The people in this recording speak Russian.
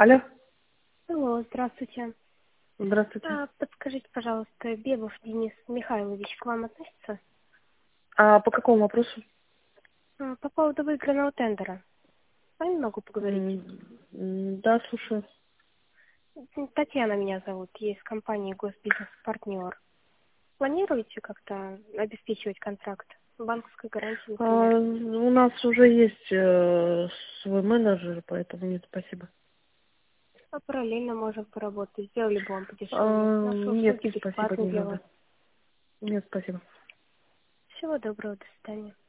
Алло, Алло, здравствуйте. здравствуйте. Подскажите, пожалуйста, Бебов Денис Михайлович к вам относится? А по какому вопросу? По поводу выигранного тендера. С вами могу поговорить? Да, слушаю. Татьяна меня зовут, я из компании Госбизнес-партнер. Планируете как-то обеспечивать контракт? Банковской гарантии, например. У нас уже есть свой менеджер, поэтому нет, спасибо. А параллельно можем поработать, сделали бы вам подешевле. Наши Нет, услуги спасибо, бесплатны не для надо. вас. Нет, спасибо. Всего доброго, до свидания.